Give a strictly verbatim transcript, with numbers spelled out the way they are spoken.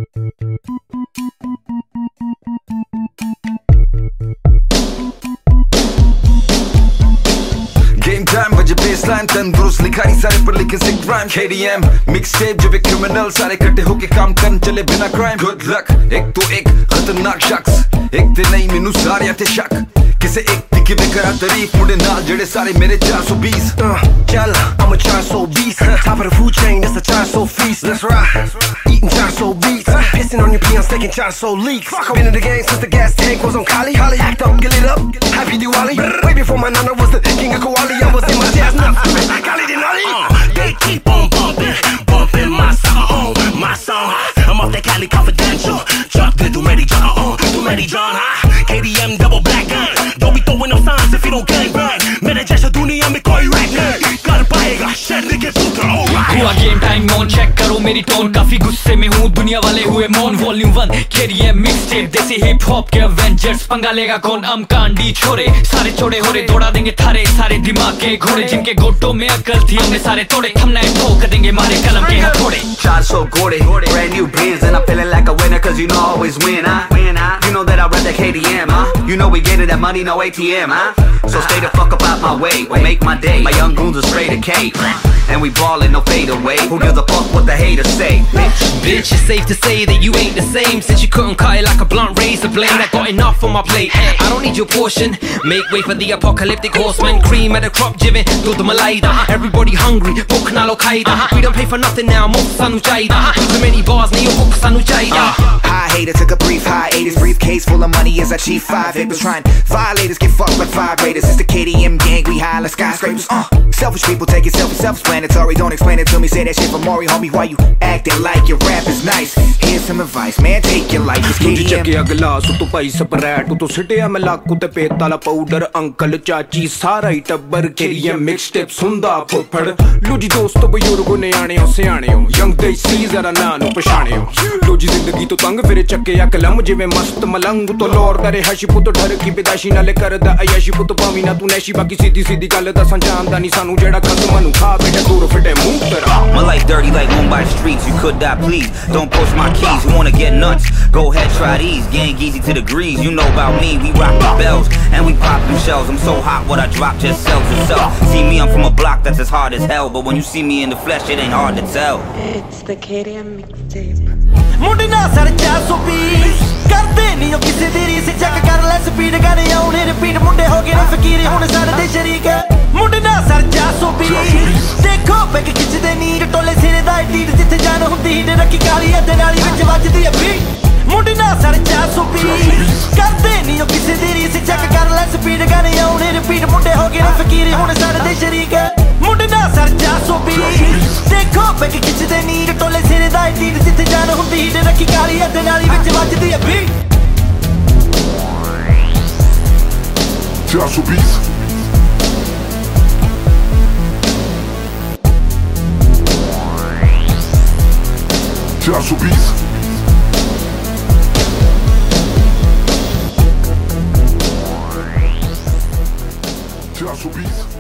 Game time बजे baseline तंदुरुस्त लिखाई सारे पर लिखे sick rhyme K D M mixtape जो भी criminal सारे इकट्ठे होके काम करन चले बिना crime Good luck एक तो एक खतरनाक शख्स एक ते नहीं मैनू सारे ते शक किसे एक दिखे में करा तारीफ मुड़े नाल जेड़े सारे मेरे चार सौ बीस Chal, I'm a चार सौ बीस Top of the food chain, that's a चार सौ feast Let's ride, eating चार सौ beats Pissing on your peons, taking चार सौ leaks Been in the game since the gas tank was on Kali Act up, get it up, happy Diwali Way before my nana was the king of Kowali I was in my jazz nuts, Kali Denali uh, They keep on bumping, bumping my song My song, I'm off that Cali Confidential Chuck did too many John, uh, too many John uh, K D M double black gun Don't be throwing up signs if you don't gang bang मेरे जैसा दुनिया में कोई rap नहीं कर पाएगा शहर के पुत्र alright हुआ गेम टाइम ऑन चेक करो मेरी टोन काफी गुस्से में हूँ दुनिया वाले हुए मौन volume one K D M mixtape desi hip hop के एवेंजर्स पंगा लेगा कौन हम कांडी छोरे सारे छोड़े हो रे दौड़ा देंगे थारे सारे दिमाग के घोड़े जिनके गोटों में अकल थी हमने सारे तोड़े थमना है ठोक देंगे मारे कलम के हथौड़े चार सौ घोड़े brand new bands and I'm feeling like a winner cause you know I always win huh you know that I rep that K D M huh you know we getting that money no A T M huh so stay the fuck up out my way we make my day my young goons are straight to K and we ballin' no fade away who gives a fuck what the haters say bitch bitch it's safe to say that you ain't the same since you couldn't cut it like a blunt razor blade I got enough on my plate I don't need your portion make way for the apocalyptic horseman cream at the crop jibbing dud malaida everybody hungry book na lo qaida we don't pay for nothing now move sanu chaida too many bars nahi book sanu chaida high hater took a brief hiatus briefcase full of money as I chief five hitters trying violators get fucked like vibrators it's the K D M gang we high like skyscrapers uh selfish people take it selfish self-explanatory don't explain it to me say that shit for Maury homie why you acting like your rap is nice here's some advice man take your life it's K D M ਚੱਕਿਆ glass ਤੂੰ ਪਾਈ separate ਤੂੰ ਸਿੱਟਿਆ ਮਲਾਕੂ ਤੇ ਪੇਤਾਲਾ powder uncle ਚਾਚੀ ਸਾਰਾ ਹੀ ਟੱਬਰ K D M ਮਿਕਸਟੇਪ ਸੁੰਦਾ ਫੁੱਫੜ ਲੋ ਜੀ ਦੋਸਤੋ ਬਜ਼ੁਰਗੋ ਨਿਆਣਿਓ ਸਿਆਣਿਓ ਯੰਗ ਦੇ ਸੀ ਜ਼ਰਾ ਨਾਂ ਨੂੰ ਪਛਾਣਿਓ ਲੋ ਜੀ ਜ਼ਿੰਦਗੀ ਤੋਂ ਤੰਗ ਫਿਰੇ ਚੱਕਿਆ ਕਲਮ ਜਿਵੇਂ ਮਸਤ ਮਲੰਗ ਤੋਂ ਲੋੜਦਾ ਰਿਹਾ ਸ਼ੀ ਪੁੱਤ ਠਰ ਕੀ ਬਿਦਾਸ਼ੀ ਨਾਲੇ ਕਰਦਾ ਅਯਾਸ਼ੀ ਪੁੱਤ ਪਾਵੀ ਨਾ ਤੂੰ ਨੈਸ਼ੀ ਬਾਕੀ ਸਿੱਧੀ ਸਿੱਧੀ ਗੱਲ ਦੱਸਾਂ ਜਾਣਦਾ ਨਹੀਂ ਸਾਨੂੰ ਜਿਹੜਾ ਖਸਮਾਂ ਨੂੰ ਖਾ ਬੇਟਾ ਦੂਰ ਫਿੱਟੇ ਮੂੰਹ ਤੇਰਾ my life dirty like Mumbai streets you could die please don't push my keys you wanna get nuts go ahead try these gang easy to the grease you know about me we rock the bells and we pop them shells I'm so hot what I drop just sells itself see me I'm from a block that's as hard as hell but when you see me in the flesh it ain't hard to tell it's the K D M mixtape ਮੁੰਡੇ ਨਾ sir ਚਾਰ ਸੌ बीस ਕਰਦੇ ਨਹੀਂ ਉਹ ਕਿਸੇ ਦੀ ਰੀਸ ਚੈੱਕ ਕਰ ਲੈ ਸਪੀਡ ਗਾਣੇ ਆਉਣੇ ਰਿਪੀਟ ਮੁੰਡੇ ਹੋ ਗਏ ਨੇ ਫਕੀਰ ਹੁਣ ਸਾਡੇ ਦੇ ਸ਼ਰੀਕ ਮੁੰਡੇ ਨਾ ਸਰ ਚਾਰ ਸੌ बीस ਦੇਖੋ ਬੈਕ ਖਿੱਚਦੇ ਨੀ ਟੋਲੇ ਸਿਰੇ ਦਾ ਢੀਡ ਜਿੱਥੇ ਜਾਨ ਹੁੰਦੀ ਹੀਡ ਰੱਖੀ ਕਾਲੀ ਅੱਧ ਨਾਲੀ ਵਿੱਚ ਵੱਜਦੀ ਆ ਵੀ ਮੁੰਡੇ ਨਾ ਸਰ ਚਾਰ ਸੌ बीस ਕਰਦੇ ਨਹੀਂ ਉਹ ਕਿਸੇ ਦੀ ਰੀਸ ਚੈੱਕ ਕਰ ਲੈ ਸਪੀਡ ਗਾਣੇ ਆਉਣੇ ਰਿਪੀਟ ਮੁੰਡੇ ਹੋ ਗਏ ਨੇ ਫਕੀਰ ਹੁਣ ਸਾਡੇ ਦੇ ਸ਼ਰੀਕ ਮੁੰਡੇ ਨਾ ਸਰ ਚਾਰ ਸੌ बीस ਦੇਖੋ ਬੈਕ ਖਿੱਚਦੇ ਨੀ ਟੋਲੇ ਸਿਰੇ ਦਾ ਢੀਡ ਜਿੱਥੇ ਜਾਨ ਹੁੰਦੀ ਹੀਡ ਰੱਖੀ ਕਾਲੀ ਅੱਧ ਨਾਲੀ ਵਿੱਚ ਵੱਜਦੀ ਆ ਵੀ ਚਾਰ ਸੌ बीस ਚਾਰ ਸੌ बीस ਚਾਰ ਸੌ बीस